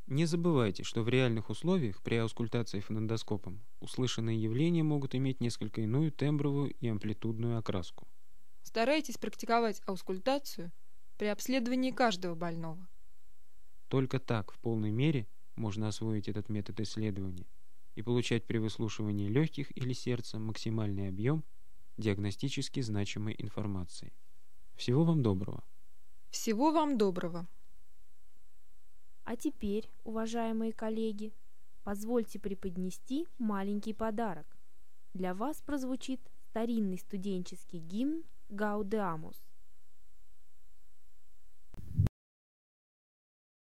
Не забывайте, что в реальных условиях при аускультации фонендоскопом услышанные явления могут иметь несколько иную тембровую и амплитудную окраску. Старайтесь практиковать аускультацию при обследовании каждого больного. Только так в полной мере можно освоить этот метод исследования и получать при выслушивании легких или сердца максимальный объем диагностически значимой информации. Всего вам доброго! Всего вам доброго! А теперь, уважаемые коллеги, позвольте преподнести маленький подарок. Для вас прозвучит старинный студенческий гимн «Гаудеамус».